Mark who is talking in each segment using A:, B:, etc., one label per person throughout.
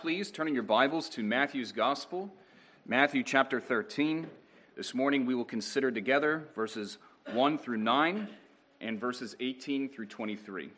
A: Please turn in your Bibles to Matthew's Gospel, Matthew chapter 13. This morning we will consider together verses 1 through 9 and verses 18 through 23.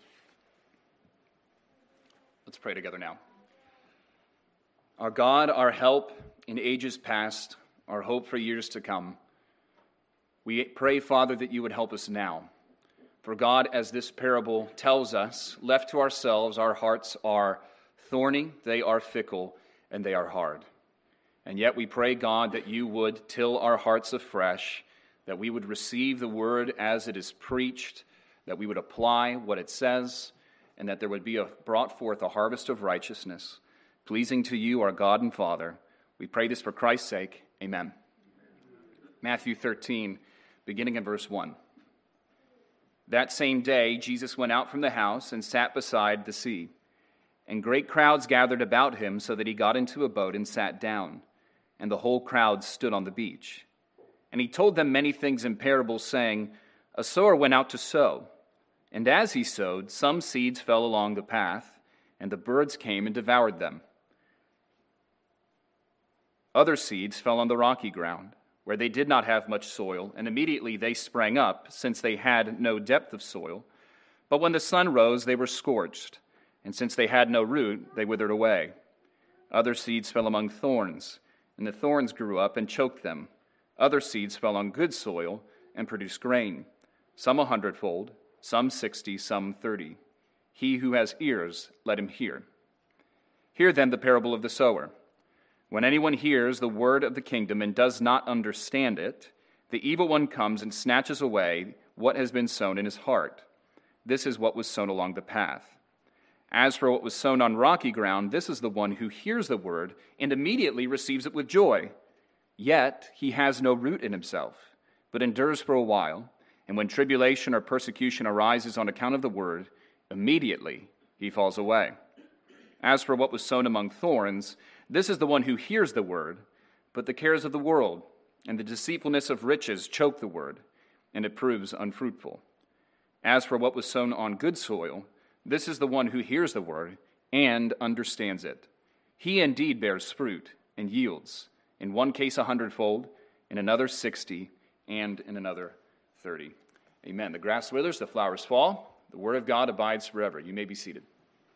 A: Let's pray together now. Our God, our help in ages past, our hope for years to come, we pray, Father, that you would help us now. For God, as this parable tells us, left to ourselves, our hearts are thorny, they are fickle, and they are hard. And yet we pray, God, that you would till our hearts afresh, that we would receive the word as it is preached, that we would apply what it says, and that there would be brought forth a harvest of righteousness, pleasing to you, our God and Father. We pray this for Christ's sake. Amen. Matthew 13, beginning in verse 1. That same day, Jesus went out from the house and sat beside the sea. And great crowds gathered about him, so that he got into a boat and sat down, and the whole crowd stood on the beach. And he told them many things in parables, saying, A sower went out to sow, and as he sowed, some seeds fell along the path, and the birds came and devoured them. Other seeds fell on the rocky ground, where they did not have much soil, and immediately they sprang up, since they had no depth of soil. But when the sun rose, they were scorched, and since they had no root, they withered away. Other seeds fell among thorns, and the thorns grew up and choked them. Other seeds fell on good soil and produced grain, some 100-fold, some 60, some 30. He who has ears, let him hear. Hear then the parable of the sower. When anyone hears the word of the kingdom and does not understand it, the evil one comes and snatches away what has been sown in his heart. This is what was sown along the path. As for what was sown on rocky ground, this is the one who hears the word and immediately receives it with joy. Yet he has no root in himself, but endures for a while. And when tribulation or persecution arises on account of the word, immediately he falls away. As for what was sown among thorns, this is the one who hears the word, but the cares of the world and the deceitfulness of riches choke the word, and it proves unfruitful. As for what was sown on good soil, this is the one who hears the word and understands it. He indeed bears fruit and yields, in one case 100-fold, in another 60, and in another 30. Amen. The grass withers, the flowers fall. The word of God abides forever. You may be seated.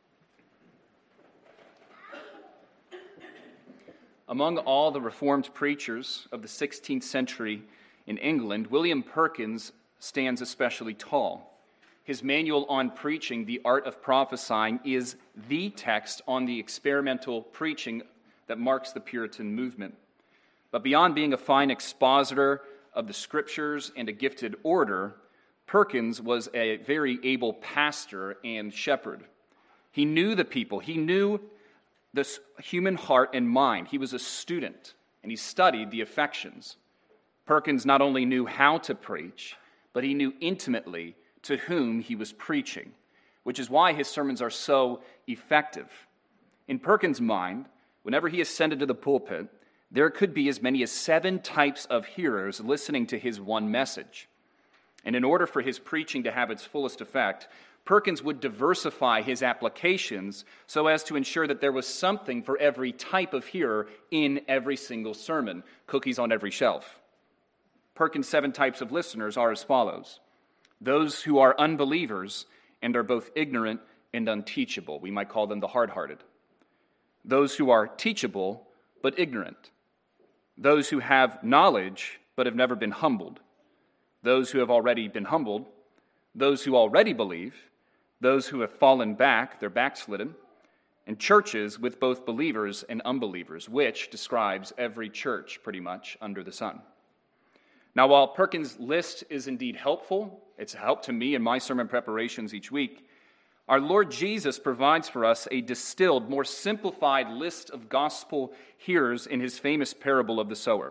A: Among all the Reformed preachers of the 16th century in England, William Perkins stands especially tall. His manual on preaching, The Art of Prophesying, is the text on the experimental preaching that marks the Puritan movement. But beyond being a fine expositor of the Scriptures and a gifted orator, Perkins was a very able pastor and shepherd. He knew the people. He knew the human heart and mind. He was a student, and he studied the affections. Perkins not only knew how to preach, but he knew intimately to whom he was preaching, which is why his sermons are so effective. In Perkins' mind, whenever he ascended to the pulpit, there could be as many as 7 types of hearers listening to his one message. And in order for his preaching to have its fullest effect, Perkins would diversify his applications so as to ensure that there was something for every type of hearer in every single sermon, cookies on every shelf. Perkins' 7 types of listeners are as follows. Those who are unbelievers and are both ignorant and unteachable. We might call them the hard-hearted. Those who are teachable but ignorant. Those who have knowledge but have never been humbled. Those who have already been humbled. Those who already believe. Those who have fallen back, they're backslidden. And churches with both believers and unbelievers, which describes every church pretty much under the sun. Now, while Perkins' list is indeed helpful, it's a help to me in my sermon preparations each week, our Lord Jesus provides for us a distilled, more simplified list of gospel hearers in his famous parable of the sower.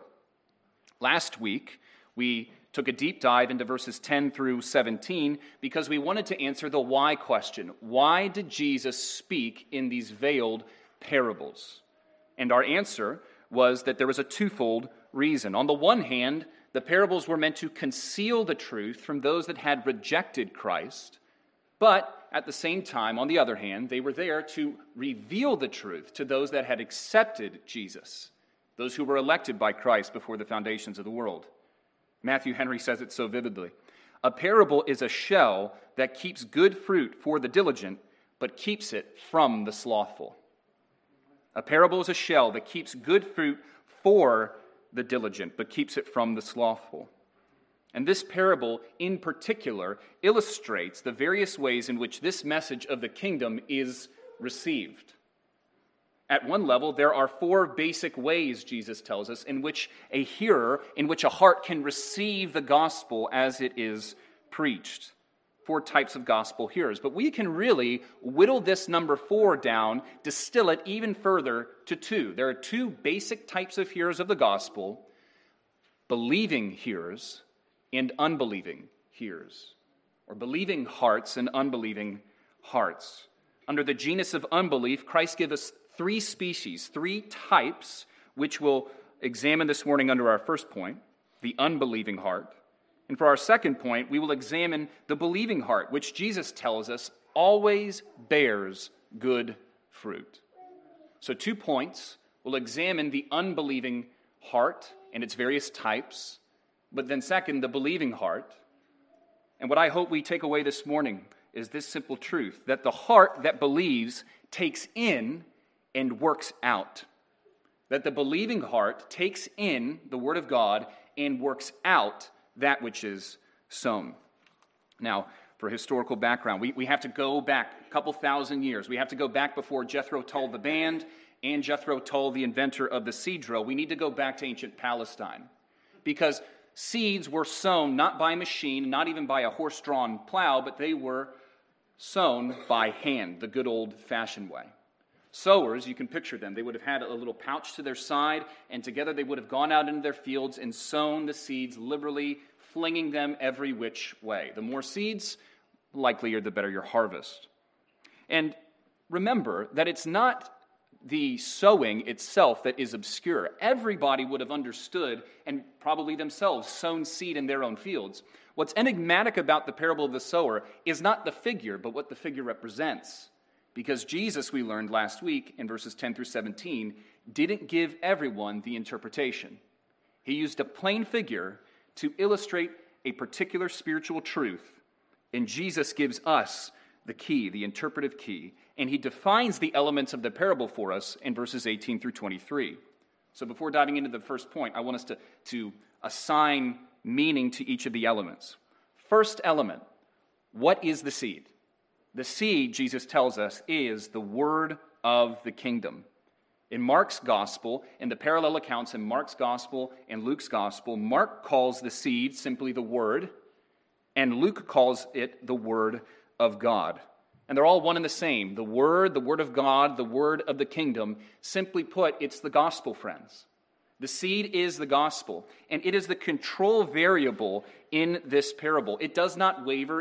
A: Last week, we took a deep dive into verses 10 through 17 because we wanted to answer the why question. Why did Jesus speak in these veiled parables? And our answer was that there was a twofold reason. On the one hand, the parables were meant to conceal the truth from those that had rejected Christ, but At the same time, on the other hand, they were there to reveal the truth to those that had accepted Jesus, those who were elected by Christ before the foundations of the world. Matthew Henry says it so vividly. A parable is a shell that keeps good fruit for the diligent, but keeps it from the slothful. A parable is a shell that keeps good fruit for the diligent, but keeps it from the slothful. And this parable, in particular, illustrates the various ways in which this message of the kingdom is received. At one level, there are 4 basic ways, Jesus tells us, in which a hearer, in which a heart can receive the gospel as it is preached. 4 types of gospel hearers. But we can really whittle this number 4 down, distill it even further to 2. There are 2 basic types of hearers of the gospel: believing hearers and unbelieving hearers, or believing hearts and unbelieving hearts. Under the genus of unbelief, Christ gives us 3 species, 3 types, which we'll examine this morning under our first point, the unbelieving heart. And for our second point, we will examine the believing heart, which Jesus tells us always bears good fruit. So 2 points. We'll examine the unbelieving heart and its various types, but then second, the believing heart. And what I hope we take away this morning is this simple truth, that the heart that believes takes in and works out. That the believing heart takes in the Word of God and works out that which is sown. Now, for historical background, we have to go back a couple thousand years. We have to go back before Jethro Tull the band and Jethro Tull, the inventor of the seed drill. We need to go back to ancient Palestine, because seeds were sown not by machine, not even by a horse-drawn plow, but they were sown by hand, the good old-fashioned way. Sowers, you can picture them. They would have had a little pouch to their side, and together they would have gone out into their fields and sown the seeds, liberally flinging them every which way. The more seeds, likelier the better your harvest. And remember that it's not the sowing itself that is obscure. Everybody would have understood, and probably themselves, sown seed in their own fields. What's enigmatic about the parable of the sower is not the figure, but what the figure represents. Because Jesus, we learned last week in verses 10 through 17, didn't give everyone the interpretation. He used a plain figure to illustrate a particular spiritual truth, and Jesus gives us the key, the interpretive key, and he defines the elements of the parable for us in verses 18 through 23. So before diving into the first point, I want us to assign meaning to each of the elements. First element, what is the seed? The seed, Jesus tells us, is the word of the kingdom. In Mark's gospel, in the parallel accounts in Mark's gospel and Luke's gospel, Mark calls the seed simply the word, and Luke calls it the word of God. And they're all one and the same. The word of God, the word of the kingdom. Simply put, it's the gospel, friends. The seed is the gospel, and it is the control variable in this parable. It does not waver.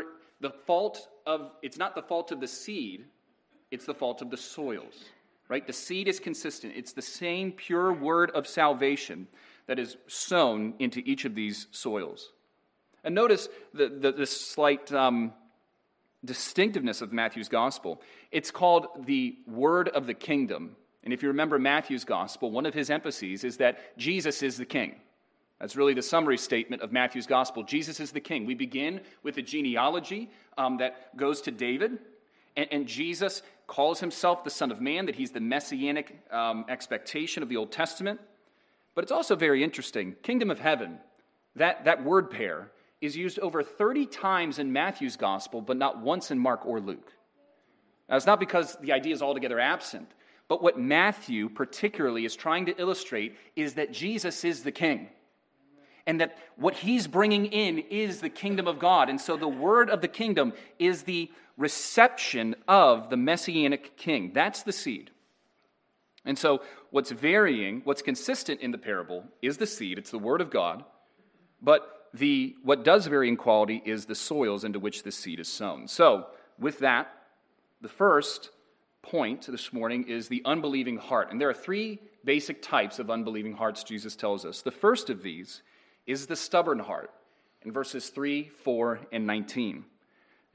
A: It's not the fault of the seed, it's the fault of the soils. Right? The seed is consistent. It's the same pure word of salvation that is sown into each of these soils. And notice the slight distinctiveness of Matthew's gospel. It's called the word of the kingdom. And if you remember Matthew's gospel, one of his emphases is that Jesus is the king. That's really the summary statement of Matthew's gospel. Jesus is the king. We begin with a genealogy that goes to David. And Jesus calls himself the Son of Man, that he's the messianic expectation of the Old Testament. But it's also very interesting. Kingdom of heaven, that word pair, is used over 30 times in Matthew's gospel, but not once in Mark or Luke. Now, it's not because the idea is altogether absent, but what Matthew particularly is trying to illustrate is that Jesus is the king, and that what he's bringing in is the kingdom of God. And so the word of the kingdom is the reception of the messianic king. That's the seed. And so what's consistent in the parable is the seed. It's the word of God. But what does vary in quality is the soils into which the seed is sown. So with that, the first point this morning is the unbelieving heart. And there are 3 basic types of unbelieving hearts, Jesus tells us. The first of these is the stubborn heart in verses 3, 4, and 19. Now,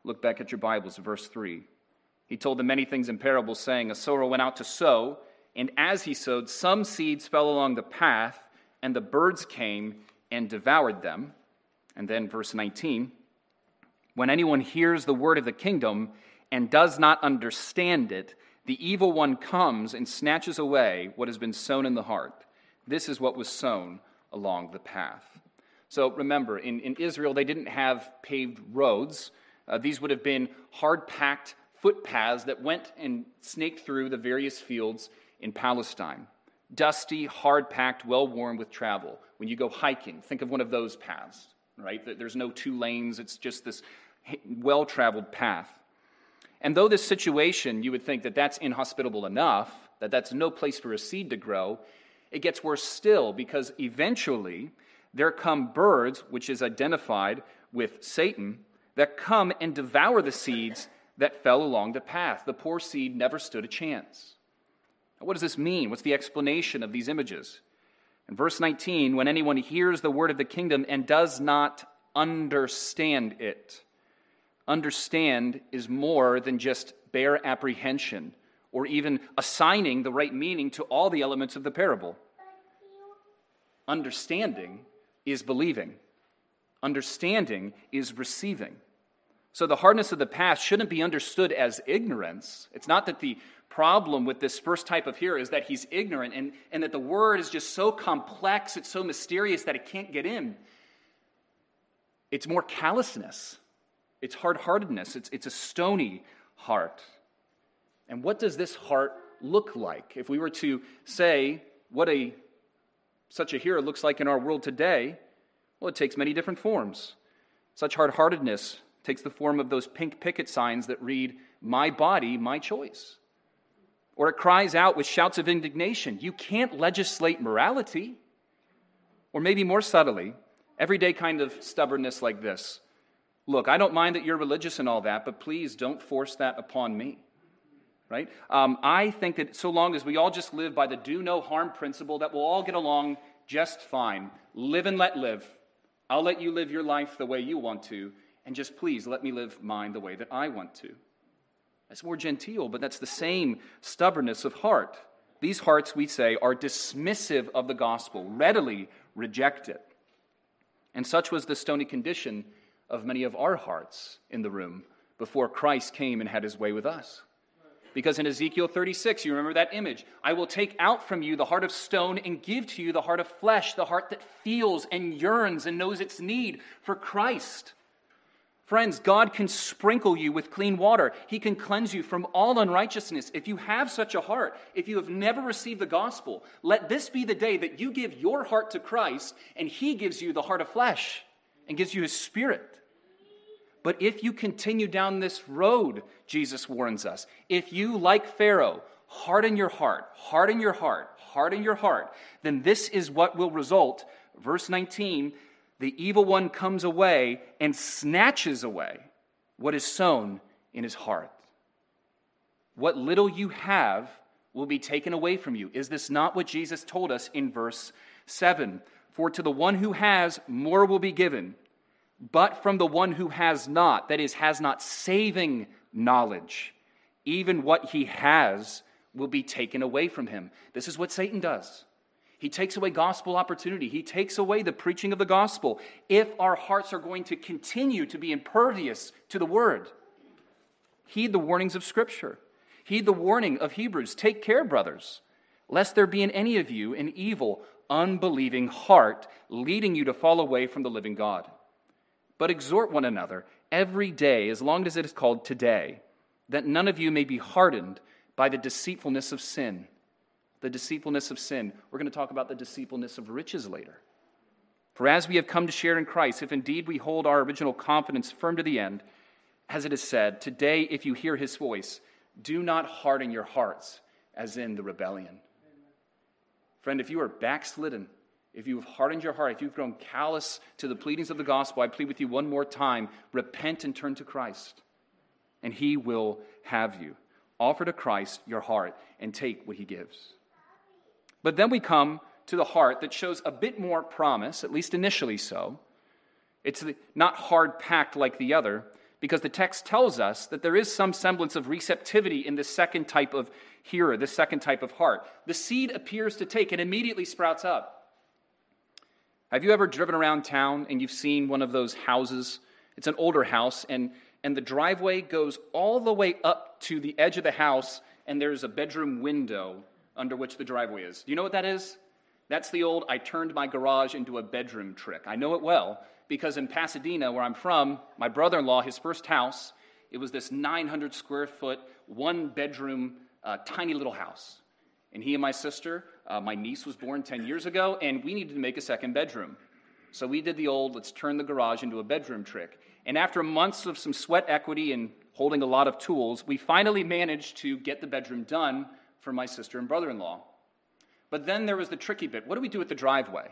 A: Look back at your Bibles, verse 3. He told them many things in parables, saying, a sower went out to sow, and as he sowed, some seeds fell along the path, and the birds came and devoured them. And then verse 19, when anyone hears the word of the kingdom and does not understand it, the evil one comes and snatches away what has been sown in the heart. This is what was sown along the path. So remember, in Israel, they didn't have paved roads. These would have been hard-packed footpaths that went and snaked through the various fields in Palestine. Dusty, hard-packed, well-worn with travel. When you go hiking, think of one of those paths, right? There's no two lanes. It's just this well-traveled path. And though this situation, you would think that that's inhospitable enough, that that's no place for a seed to grow, it gets worse still, because eventually there come birds, which is identified with Satan, that come and devour the seeds that fell along the path. The poor seed never stood a chance. Now, what does this mean? What's the explanation of these images? In verse 19, when anyone hears the word of the kingdom and does not understand it. Understand is more than just bare apprehension or even assigning the right meaning to all the elements of the parable. Understanding is believing. Understanding is receiving. So the hardness of the path shouldn't be understood as ignorance. It's not that the problem with this first type of hearer is that he's ignorant and that the word is just so complex, it's so mysterious that it can't get in. It's more callousness. It's hard-heartedness. It's a stony heart. And what does this heart look like? If we were to say what such a hearer looks like in our world today, well, it takes many different forms. Such hard-heartedness takes the form of those pink picket signs that read, "My body, my choice." Or it cries out with shouts of indignation, "You can't legislate morality." Or maybe more subtly, everyday kind of stubbornness like this. Look, I don't mind that you're religious and all that, but please don't force that upon me. Right? I think that so long as we all just live by the do no harm principle, that we'll all get along just fine. Live and let live. I'll let you live your life the way you want to, and just please let me live mine the way that I want to. That's more genteel, but that's the same stubbornness of heart. These hearts, we say, are dismissive of the gospel, readily reject it. And such was the stony condition of many of our hearts in the room before Christ came and had his way with us. Because in Ezekiel 36, you remember that image, I will take out from you the heart of stone and give to you the heart of flesh, the heart that feels and yearns and knows its need for Christ. Friends, God can sprinkle you with clean water. He can cleanse you from all unrighteousness. If you have such a heart, if you have never received the gospel, let this be the day that you give your heart to Christ and he gives you the heart of flesh and gives you his spirit. But if you continue down this road, Jesus warns us, if you, like Pharaoh, harden your heart, harden your heart, harden your heart, then this is what will result. Verse 19, the evil one comes away and snatches away what is sown in his heart. What little you have will be taken away from you. Is this not what Jesus told us in verse 7? For to the one who has, more will be given. But from the one who has not, that is, has not saving knowledge, even what he has will be taken away from him. This is what Satan does. He takes away gospel opportunity. He takes away the preaching of the gospel if our hearts are going to continue to be impervious to the word. Heed the warnings of Scripture. Heed the warning of Hebrews. Take care, brothers, lest there be in any of you an evil, unbelieving heart leading you to fall away from the living God. But exhort one another every day, as long as it is called today, that none of you may be hardened by the deceitfulness of sin. The deceitfulness of sin. We're going to talk about the deceitfulness of riches later. For as we have come to share in Christ, if indeed we hold our original confidence firm to the end, as it is said, today if you hear his voice, do not harden your hearts as in the rebellion. Friend, if you are backslidden, if you've hardened your heart, if you've grown callous to the pleadings of the gospel, I plead with you one more time, repent and turn to Christ, and he will have you. Offer to Christ your heart and take what he gives. But then we come to the heart that shows a bit more promise, at least initially so. It's not hard-packed like the other. because the text tells us that there is some semblance of receptivity in this second type of hearer, this second type of heart. The seed appears to take and immediately sprouts up. Have you ever driven around town and you've seen one of those houses? It's an older house, and the driveway goes all the way up to the edge of the house, and there's a bedroom window under which the driveway is. Do you know what that is? That's the old "I turned my garage into a bedroom" trick. I know it well, because in Pasadena, where I'm from, my brother-in-law, his first house, it was this 900 square foot, one-bedroom, tiny little house. And he and my sister, my niece was born 10 years ago, and we needed to make a second bedroom. So we did the old, let's turn the garage into a bedroom trick. And after months of some sweat equity and holding a lot of tools, we finally managed to get the bedroom done for my sister and brother-in-law. But then there was the tricky bit. What do we do with the driveway?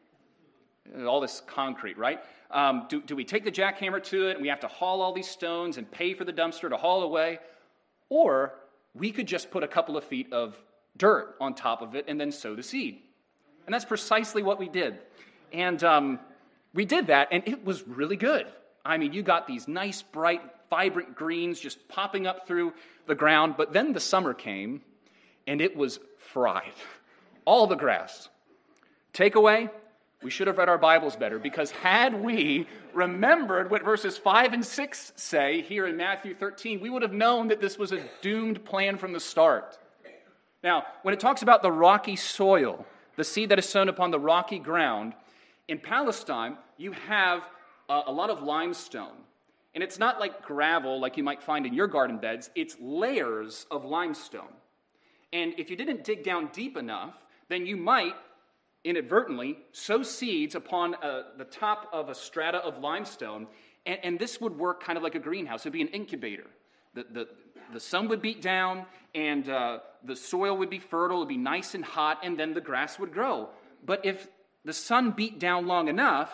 A: All this concrete, right? Do we take the jackhammer to it and we have to haul all these stones and pay for the dumpster to haul away? Or we could just put a couple of feet of dirt on top of it and then sow the seed. And that's precisely what we did. And we did that, and it was really good. I mean, you got these nice, bright, vibrant greens just popping up through the ground. But then the summer came, and it was fried. All the grass. Takeaway, we should have read our Bibles better, because had we remembered what verses 5 and 6 say here in Matthew 13, we would have known that this was a doomed plan from the start. Now, when it talks about the rocky soil, the seed that is sown upon the rocky ground, in Palestine, you have a lot of limestone. And it's not like gravel like you might find in your garden beds. It's layers of limestone. And if you didn't dig down deep enough, then you might inadvertently sow seeds upon the top of a strata of limestone, and this would work kind of like a greenhouse. It would be an incubator. The sun would beat down, and the soil would be fertile, it would be nice and hot, and then the grass would grow. But if the sun beat down long enough,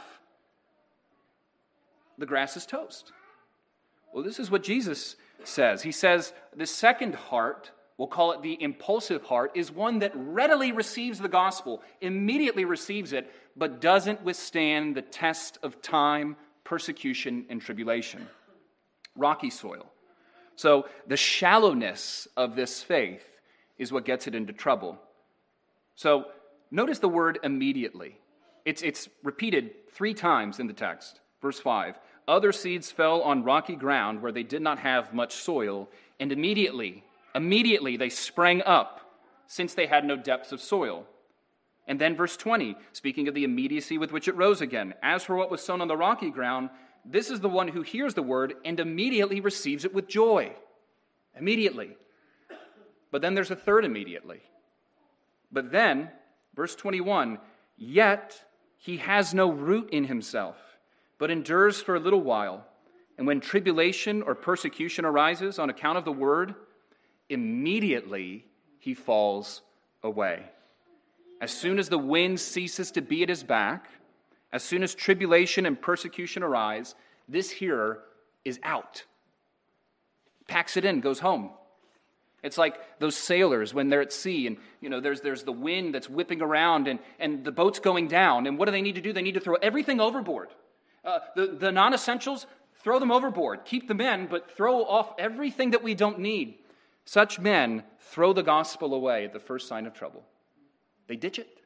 A: the grass is toast. Well, this is what Jesus says. He says the second heart, we'll call it the impulsive heart, is one that readily receives the gospel, immediately receives it, but doesn't withstand the test of time, persecution, and tribulation. Rocky soil. So the shallowness of this faith is what gets it into trouble. So notice the word immediately. It's repeated 3 times in the text. Verse 5, other seeds fell on rocky ground where they did not have much soil, and immediately they sprang up, since they had no depths of soil. And then verse 20, speaking of the immediacy with which it rose again. As for what was sown on the rocky ground, this is the one who hears the word and immediately receives it with joy. Immediately. But then there's a third immediately. But then, verse 21, yet he has no root in himself, but endures for a little while. And when tribulation or persecution arises on account of the word, immediately he falls away. As soon as the wind ceases to be at his back, as soon as tribulation and persecution arise, this hearer is out. Packs it in, goes home. It's like those sailors when they're at sea and there's the wind that's whipping around and the boat's going down. And what do they need to do? They need to throw everything overboard. The non-essentials, throw them overboard. Keep them in, but throw off everything that we don't need. Such men throw the gospel away at the first sign of trouble. They ditch it.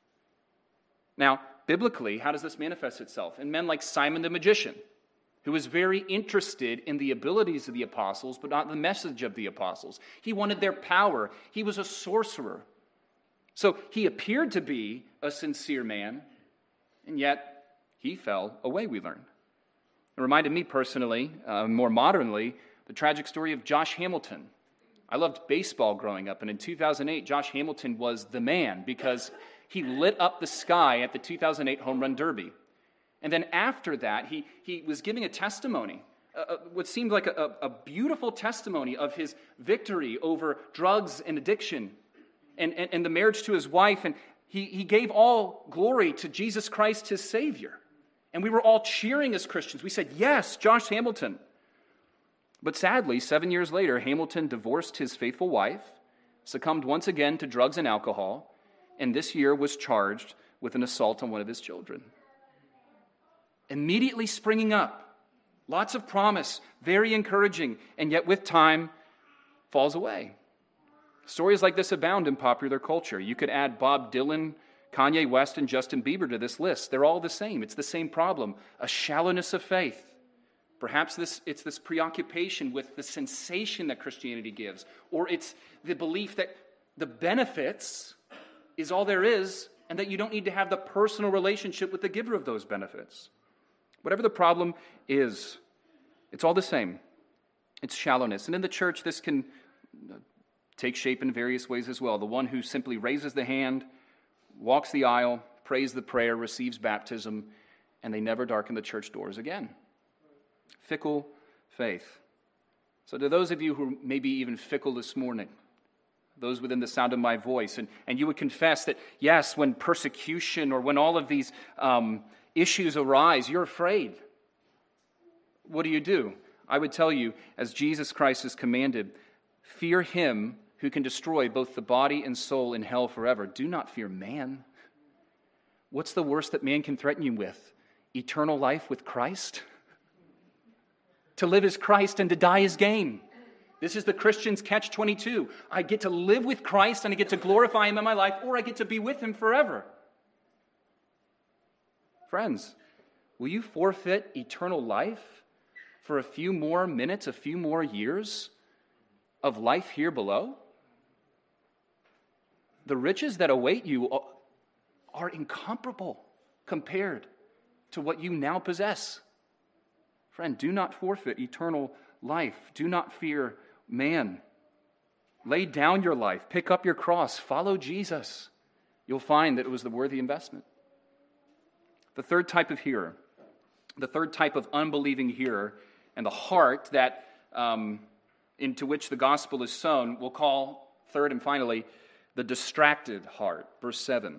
A: Now, biblically, how does this manifest itself? In men like Simon the magician, who was very interested in the abilities of the apostles, but not the message of the apostles. He wanted their power. He was a sorcerer. So he appeared to be a sincere man, and yet he fell away, we learn. It reminded me personally, more modernly, the tragic story of Josh Hamilton. I loved baseball growing up, and in 2008, Josh Hamilton was the man because he lit up the sky at the 2008 Home Run Derby. And then after that, he was giving a testimony, what seemed like a beautiful testimony of his victory over drugs and addiction and the marriage to his wife. And he gave all glory to Jesus Christ, his Savior. And we were all cheering as Christians. We said, yes, Josh Hamilton. But sadly, 7 years later, Hamilton divorced his faithful wife, succumbed once again to drugs and alcohol, and this year was charged with an assault on one of his children. Immediately springing up, Lots of promise, very encouraging, and yet with time falls away. Stories like this abound in popular culture. You could add Bob Dylan, Kanye West, and Justin Bieber to this list. They're all the same. It's the same problem, a shallowness of faith. Perhaps it's this preoccupation with the sensation that Christianity gives, or it's the belief that the benefits is all there is, and that you don't need to have the personal relationship with the giver of those benefits. Whatever the problem is, it's all the same. It's shallowness. And in the church, this can take shape in various ways as well. The one who simply raises the hand, walks the aisle, prays the prayer, receives baptism, and they never darken the church doors again. Fickle faith. So to those of you who may be even fickle this morning, those within the sound of my voice, and you would confess that, yes, when persecution or when all of these issues arise, you're afraid. What do? I would tell you, as Jesus Christ has commanded, fear him who can destroy both the body and soul in hell forever. Do not fear man. What's the worst that man can threaten you with? Eternal life with Christ? To live as Christ and to die as gain. This is the Christian's catch-22. I get to live with Christ and I get to glorify him in my life, or I get to be with him forever. Friends, will you forfeit eternal life for a few more minutes, a few more years of life here below? The riches that await you are incomparable compared to what you now possess. Friend, do not forfeit eternal life. Do not fear man. Lay down your life. Pick up your cross. Follow Jesus. You'll find that it was the worthy investment. The third type of hearer, the third type of unbelieving hearer, and the heart that into which the gospel is sown, we'll call, third and finally, the distracted heart. Verse 7.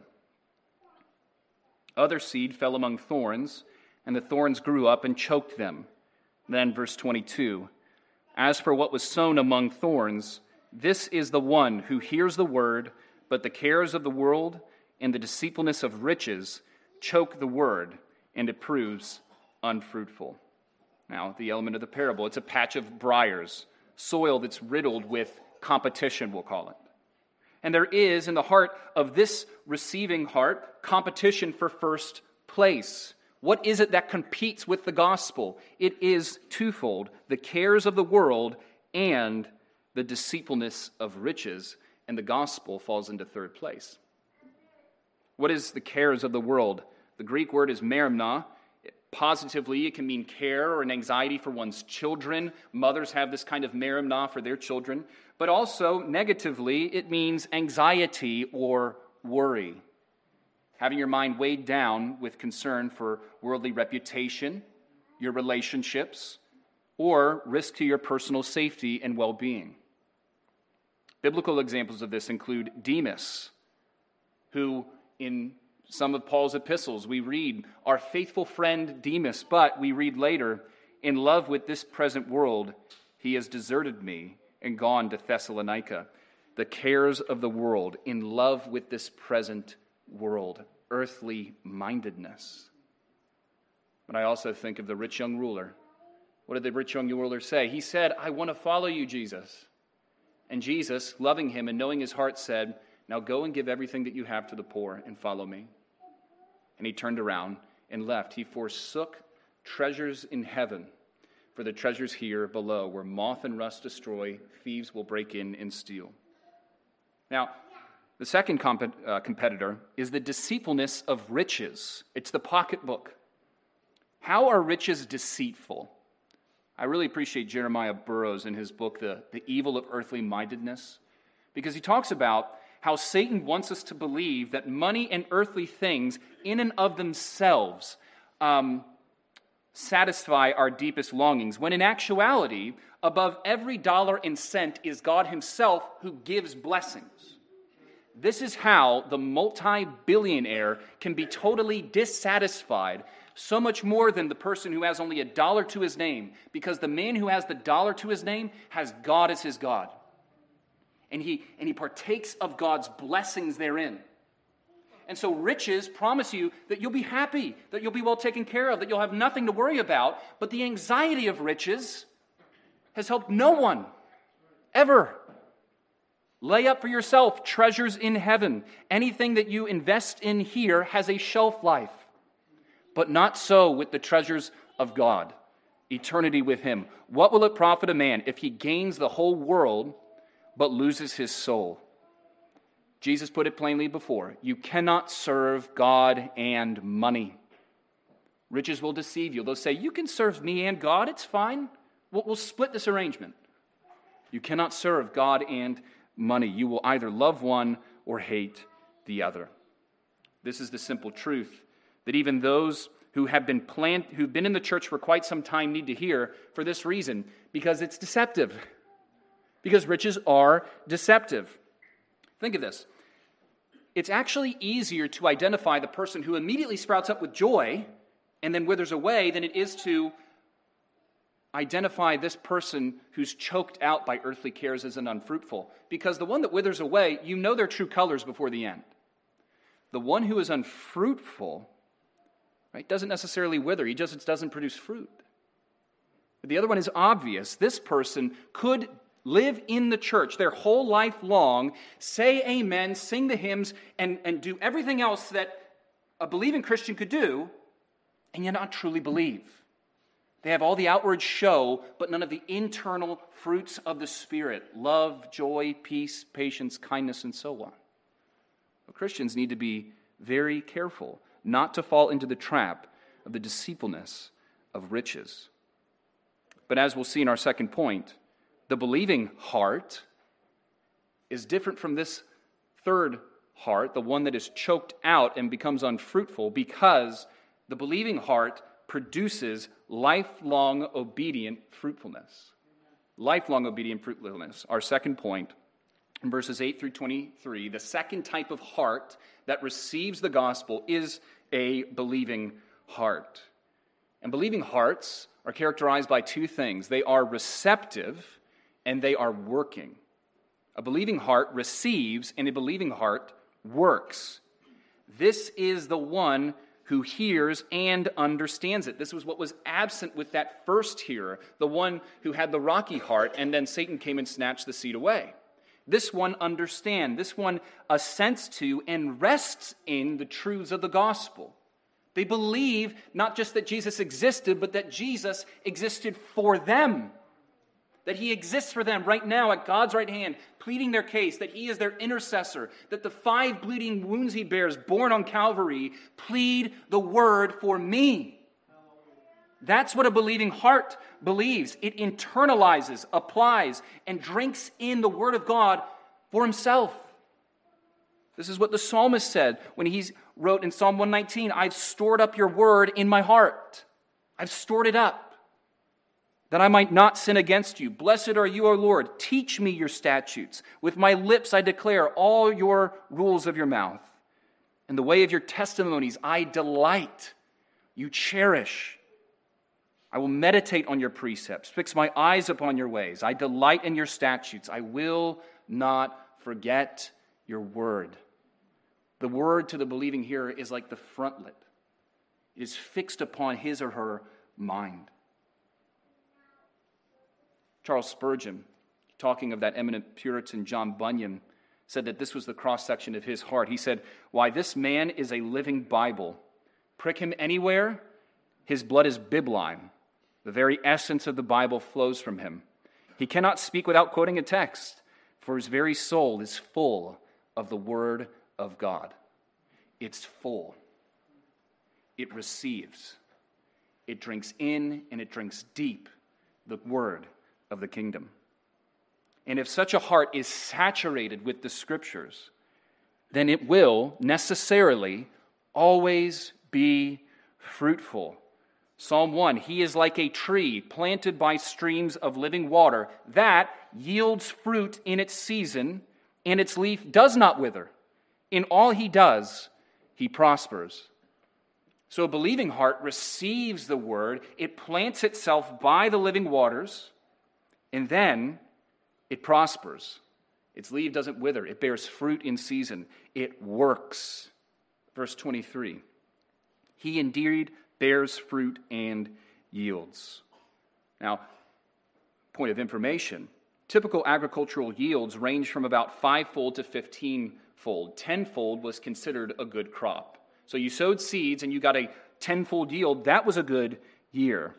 A: Other seed fell among thorns, and the thorns grew up and choked them. Then verse 22, as for what was sown among thorns, this is the one who hears the word, but the cares of the world and the deceitfulness of riches choke the word, and it proves unfruitful. Now, the element of the parable, it's a patch of briars, soil that's riddled with competition, we'll call it. And there is, in the heart of this receiving heart, competition for first place. What is it that competes with the gospel? It is twofold, the cares of the world and the deceitfulness of riches, and the gospel falls into third place. What is the cares of the world? The Greek word is merimna. Positively, it can mean care or an anxiety for one's children. Mothers have this kind of merimna for their children. But also, negatively, it means anxiety or worry. Having your mind weighed down with concern for worldly reputation, your relationships, or risk to your personal safety and well-being. Biblical examples of this include Demas, who in some of Paul's epistles we read, our faithful friend Demas, but we read later, in love with this present world, he has deserted me and gone to Thessalonica. The cares of the world, in love with this present world, earthly mindedness. But I also think of the rich young ruler. What did the rich young ruler say? He said, I want to follow you, Jesus. And Jesus, loving him and knowing his heart, said, now go and give everything that you have to the poor and follow me. And he turned around and left. He forsook treasures in heaven for the treasures here below, where moth and rust destroy, thieves will break in and steal. Now, the second competitor is the deceitfulness of riches. It's the pocketbook. How are riches deceitful? I really appreciate Jeremiah Burroughs in his book, The Evil of Earthly Mindedness, because he talks about how Satan wants us to believe that money and earthly things in and of themselves satisfy our deepest longings, when in actuality, above every dollar and cent is God himself who gives blessings. This is how the multi-billionaire can be totally dissatisfied, so much more than the person who has only $1 to his name, because the man who has the dollar to his name has God as his God. And he partakes of God's blessings therein. And so riches promise you that you'll be happy, that you'll be well taken care of, that you'll have nothing to worry about. But the anxiety of riches has helped no one, ever. Lay up for yourself treasures in heaven. Anything that you invest in here has a shelf life. But not so with the treasures of God, eternity with Him. What will it profit a man if he gains the whole world but loses his soul? Jesus put it plainly before. You cannot serve God and money. Riches will deceive you. They'll say, you can serve me and God, it's fine. We'll split this arrangement. You cannot serve God and money. You will either love one or hate the other. This is the simple truth that even those who've been in the church for quite some time need to hear for this reason, because it's deceptive. Because riches are deceptive. Think of this. It's actually easier to identify the person who immediately sprouts up with joy and then withers away than it is to identify this person who's choked out by earthly cares as an unfruitful. Because the one that withers away, you know their true colors before the end. The one who is unfruitful, right, doesn't necessarily wither. He just doesn't produce fruit. But the other one is obvious. This person could live in the church their whole life long, say amen, sing the hymns, and do everything else that a believing Christian could do, and yet not truly believe. They have all the outward show, but none of the internal fruits of the Spirit: love, joy, peace, patience, kindness, and so on. Well, Christians need to be very careful not to fall into the trap of the deceitfulness of riches. But as we'll see in our second point, the believing heart is different from this third heart, the one that is choked out and becomes unfruitful, because the believing heart produces lifelong obedient fruitfulness. Lifelong obedient fruitfulness. Our second point, in verses 8 through 23, the second type of heart that receives the gospel is a believing heart. And believing hearts are characterized by two things. They are receptive and they are working. A believing heart receives, and a believing heart works. This is the one who hears and understands it. This was what was absent with that first hearer, the one who had the rocky heart, and then Satan came and snatched the seed away. This one understands. This one assents to and rests in the truths of the gospel. They believe not just that Jesus existed, but that Jesus existed for them. That He exists for them right now at God's right hand, pleading their case, that He is their intercessor, that the 5 bleeding wounds He bears, borne on Calvary, plead the word for me. That's what a believing heart believes. It internalizes, applies, and drinks in the word of God for himself. This is what the psalmist said when he wrote in Psalm 119, I've stored up your word in my heart. I've stored it up, that I might not sin against you. Blessed are you, O Lord. Teach me your statutes. With my lips I declare all your rules of your mouth. In the way of your testimonies I delight. You cherish. I will meditate on your precepts. Fix my eyes upon your ways. I delight in your statutes. I will not forget your word. The word to the believing hearer is like the frontlet. It is fixed upon his or her mind. Charles Spurgeon, talking of that eminent Puritan John Bunyan, said that this was the cross-section of his heart. He said, why, this man is a living Bible. Prick him anywhere, his blood is bibline. The very essence of the Bible flows from him. He cannot speak without quoting a text, for his very soul is full of the Word of God. It's full. It receives. It drinks in and it drinks deep the Word of the kingdom. And if such a heart is saturated with the Scriptures, then it will necessarily always be fruitful. Psalm 1, he is like a tree planted by streams of living water that yields fruit in its season, and its leaf does not wither. In all he does, he prospers. So a believing heart receives the word, it plants itself by the living waters, and then it prospers. Its leaf doesn't wither. It bears fruit in season. It works. Verse 23. He indeed bears fruit and yields. Now, point of information, typical agricultural yields range from about 5-fold to 15-fold. 10-fold was considered a good crop. So you sowed seeds and you got a 10-fold yield. That was a good year.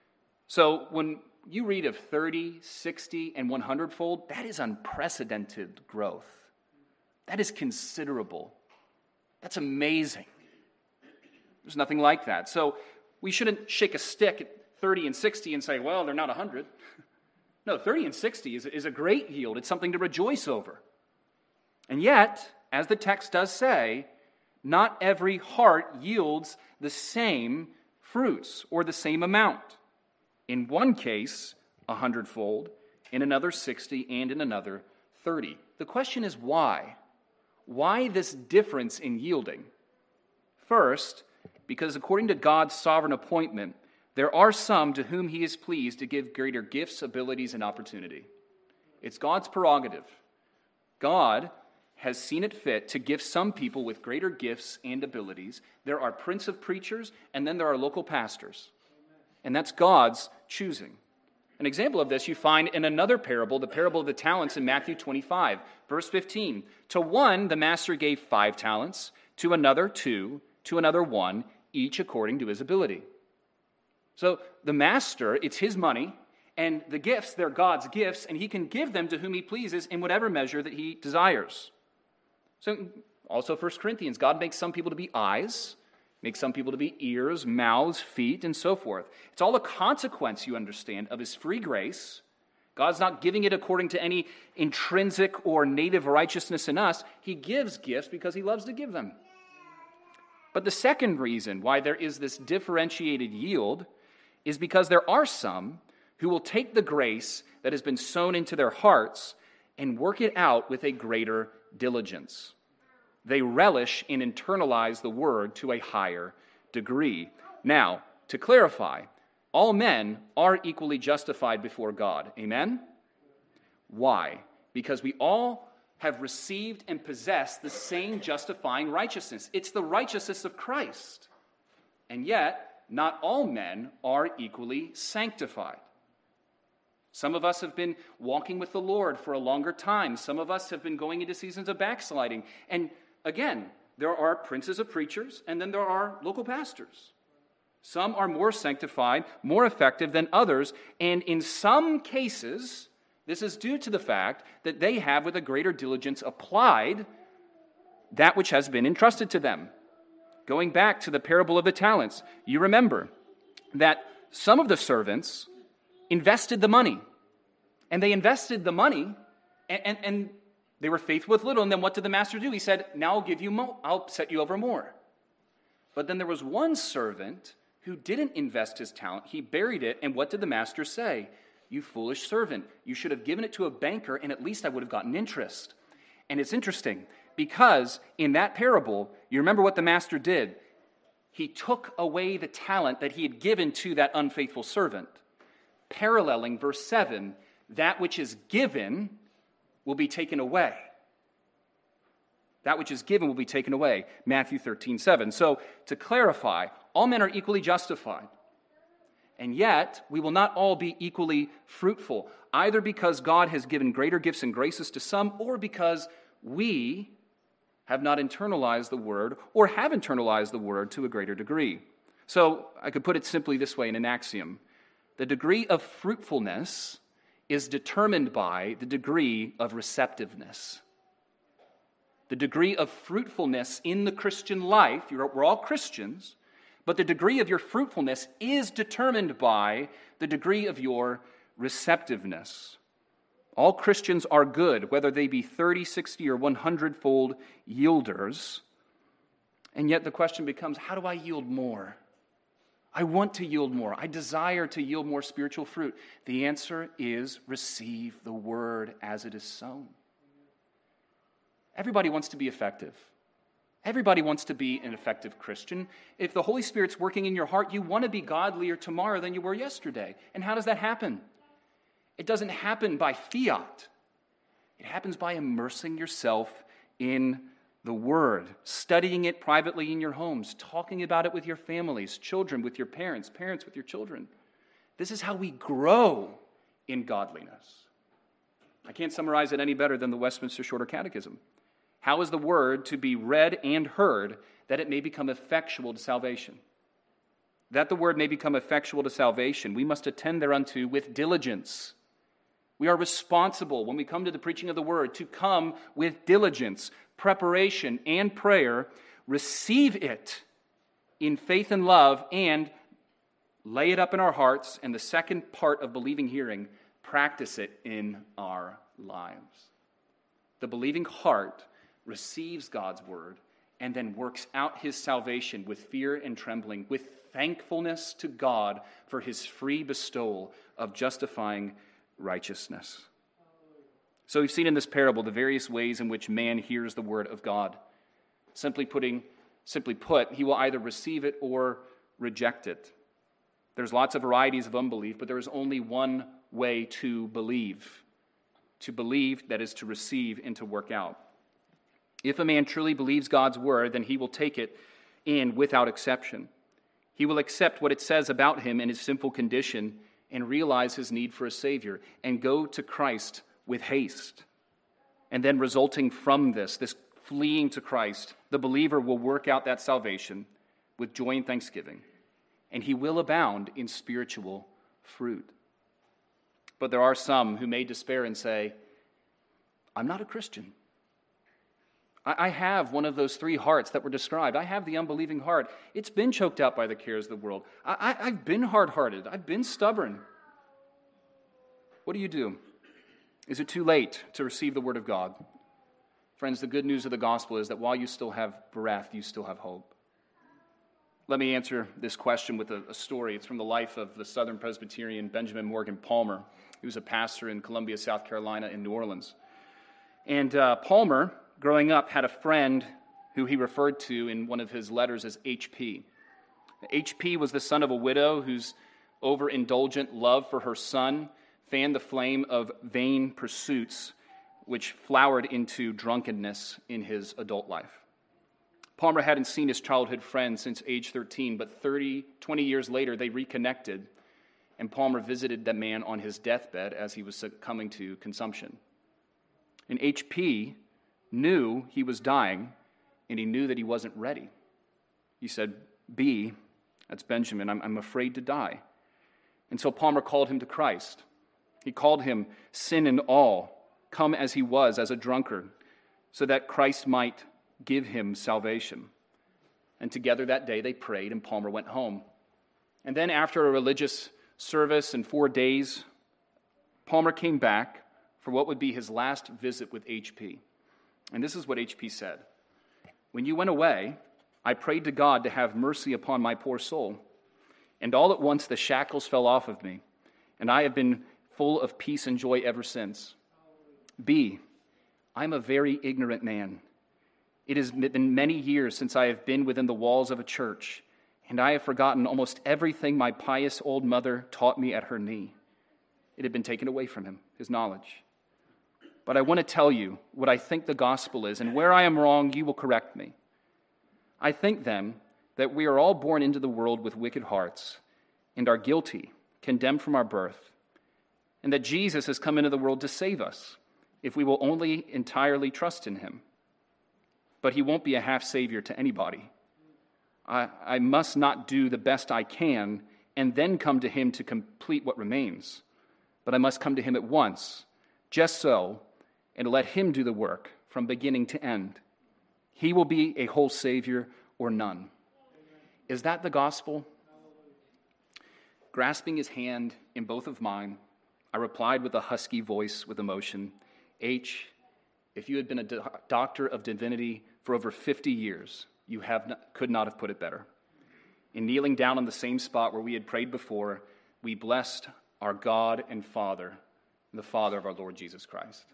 A: So when you read of 30, 60, and 100-fold, that is unprecedented growth. That is considerable. That's amazing. There's nothing like that. So we shouldn't shake a stick at 30 and 60 and say, well, they're not 100. No, 30 and 60 is a great yield. It's something to rejoice over. And yet, as the text does say, not every heart yields the same fruits or the same amount. In one case, 100-fold, in another 60, and in another 30. The question is why? Why this difference in yielding? First, because according to God's sovereign appointment, there are some to whom he is pleased to give greater gifts, abilities, and opportunity. It's God's prerogative. God has seen it fit to give some people with greater gifts and abilities. There are prince of preachers, and then there are local pastors. And that's God's choosing. An example of this you find in another parable, the parable of the talents in Matthew 25, verse 15. To one, the master gave 5 talents, to another 2, to another 1, each according to his ability. So the master, it's his money, and the gifts, they're God's gifts, and he can give them to whom he pleases in whatever measure that he desires. So also 1 Corinthians, God makes some people to be eyes, makes some people to be ears, mouths, feet, and so forth. It's all a consequence, you understand, of his free grace. God's not giving it according to any intrinsic or native righteousness in us. He gives gifts because he loves to give them. But the second reason why there is this differentiated yield is because there are some who will take the grace that has been sown into their hearts and work it out with a greater diligence. They relish and internalize the word to a higher degree. Now, to clarify, all men are equally justified before God. Amen? Why? Because we all have received and possess the same justifying righteousness. It's the righteousness of Christ. And yet, not all men are equally sanctified. Some of us have been walking with the Lord for a longer time. Some of us have been going into seasons of backsliding. And again, there are princes of preachers, and then there are local pastors. Some are more sanctified, more effective than others, and in some cases, this is due to the fact that they have, with a greater diligence, applied that which has been entrusted to them. Going back to the parable of the talents, you remember that some of the servants invested the money. And they invested the money, and they were faithful with little. And then what did the master do? He said, now I'll give you more. I'll set you over more. But then there was one servant who didn't invest his talent. He buried it. And what did the master say? You foolish servant. You should have given it to a banker, and at least I would have gotten interest. And it's interesting, because in that parable, you remember what the master did. He took away the talent that he had given to that unfaithful servant. Paralleling verse 7, that which is given will be taken away. That which is given will be taken away. Matthew 13:7. So, to clarify, all men are equally justified. And yet, we will not all be equally fruitful, either because God has given greater gifts and graces to some, or because we have not internalized the word, or have internalized the word to a greater degree. So, I could put it simply this way in an axiom. The degree of fruitfulness is determined by the degree of receptiveness. The degree of fruitfulness in the Christian life, we're all Christians, but the degree of your fruitfulness is determined by the degree of your receptiveness. All Christians are good, whether they be 30, 60, or 100-fold yielders. And yet the question becomes, how do I yield more? I want to yield more. I desire to yield more spiritual fruit. The answer is receive the word as it is sown. Everybody wants to be effective. Everybody wants to be an effective Christian. If the Holy Spirit's working in your heart, you want to be godlier tomorrow than you were yesterday. And how does that happen? It doesn't happen by fiat. It happens by immersing yourself in the Word, studying it privately in your homes, talking about it with your families, children with your parents, parents with your children. This is how we grow in godliness. I can't summarize it any better than the Westminster Shorter Catechism. How is the Word to be read and heard that it may become effectual to salvation? That the Word may become effectual to salvation, we must attend thereunto with diligence. We are responsible when we come to the preaching of the Word to come with diligence, preparation, and prayer, receive it in faith and love, and lay it up in our hearts, and the second part of believing hearing, practice it in our lives. The believing heart receives God's Word and then works out his salvation with fear and trembling, with thankfulness to God for his free bestowal of justifying righteousness. So we've seen in this parable the various ways in which man hears the word of God. Simply put, he will either receive it or reject it. There's lots of varieties of unbelief, but there is only one way to believe. To believe, that is to receive and to work out. If a man truly believes God's word, then he will take it in without exception. He will accept what it says about him and his sinful condition and realize his need for a Savior and go to Christ with haste. And then resulting from this fleeing to Christ, the believer will work out that salvation with joy and thanksgiving, and he will abound in spiritual fruit. But there are some who may despair and say, I'm not a Christian. I have one of those three hearts that were described. I have the unbelieving heart. It's been choked out by the cares of the world. I've been hard-hearted. I've been stubborn. What do you do? Is it too late to receive the word of God? Friends, the good news of the gospel is that while you still have breath, you still have hope. Let me answer this question with a story. It's from the life of the Southern Presbyterian Benjamin Morgan Palmer. He was a pastor in Columbia, South Carolina, in New Orleans. And Palmer, growing up, had a friend who he referred to in one of his letters as HP. HP was the son of a widow whose overindulgent love for her son fanned the flame of vain pursuits, which flowered into drunkenness in his adult life. Palmer hadn't seen his childhood friend since age 13, but 20 years later, they reconnected, and Palmer visited that man on his deathbed as he was succumbing to consumption. And HP knew he was dying, and he knew that he wasn't ready. He said, B, that's Benjamin, I'm afraid to die. And so Palmer called him to Christ. He called him sin and all, come as he was, as a drunkard, so that Christ might give him salvation. And together that day they prayed, and Palmer went home. And then after a religious service and 4 days, Palmer came back for what would be his last visit with HP. And this is what HP said. When you went away, I prayed to God to have mercy upon my poor soul. And all at once the shackles fell off of me, and I have been full of peace and joy ever since. B, I'm a very ignorant man. It has been many years since I have been within the walls of a church, and I have forgotten almost everything my pious old mother taught me at her knee. It had been taken away from him, his knowledge. But I want to tell you what I think the gospel is, and where I am wrong, you will correct me. I think, then, that we are all born into the world with wicked hearts, and are guilty, condemned from our birth, and that Jesus has come into the world to save us, if we will only entirely trust in him. But he won't be a half-savior to anybody. I must not do the best I can and then come to him to complete what remains. But I must come to him at once, just so, and let him do the work from beginning to end. He will be a whole Savior or none. Is that the gospel? Grasping his hand in both of mine, I replied with a husky voice with emotion, H, if you had been a doctor of divinity for over 50 years, you could not have put it better. In kneeling down on the same spot where we had prayed before, we blessed our God and Father, the Father of our Lord Jesus Christ.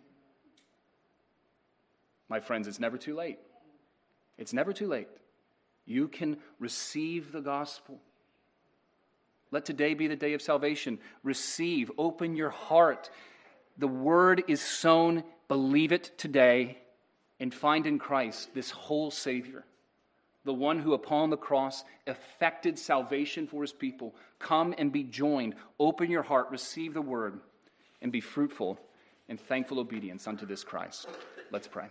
A: My friends, it's never too late. It's never too late. You can receive the gospel. Let today be the day of salvation. Receive, open your heart. The word is sown. Believe it today, and find in Christ this whole Savior, the one who upon the cross effected salvation for his people. Come and be joined. Open your heart, receive the word, and be fruitful in thankful obedience unto this Christ. Let's pray.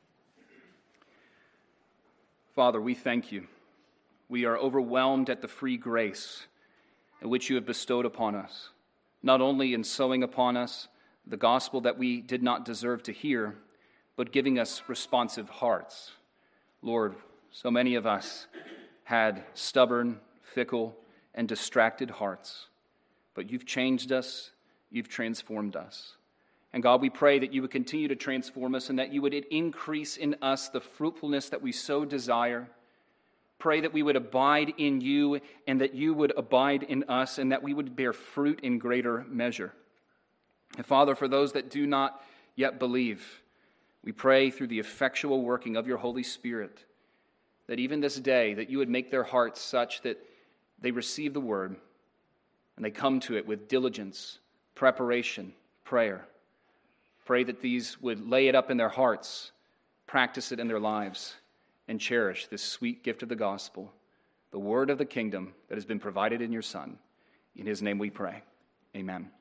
A: Father, we thank you. We are overwhelmed at the free grace which you have bestowed upon us, not only in sowing upon us the gospel that we did not deserve to hear, but giving us responsive hearts. Lord, so many of us had stubborn, fickle, and distracted hearts, but you've changed us, you've transformed us. And God, we pray that you would continue to transform us and that you would increase in us the fruitfulness that we so desire. Pray that we would abide in you and that you would abide in us and that we would bear fruit in greater measure. And Father, for those that do not yet believe, we pray through the effectual working of your Holy Spirit that even this day that you would make their hearts such that they receive the word and they come to it with diligence, preparation, prayer. Pray that these would lay it up in their hearts, practice it in their lives, and cherish this sweet gift of the gospel, the word of the kingdom that has been provided in your Son. In his name we pray. Amen.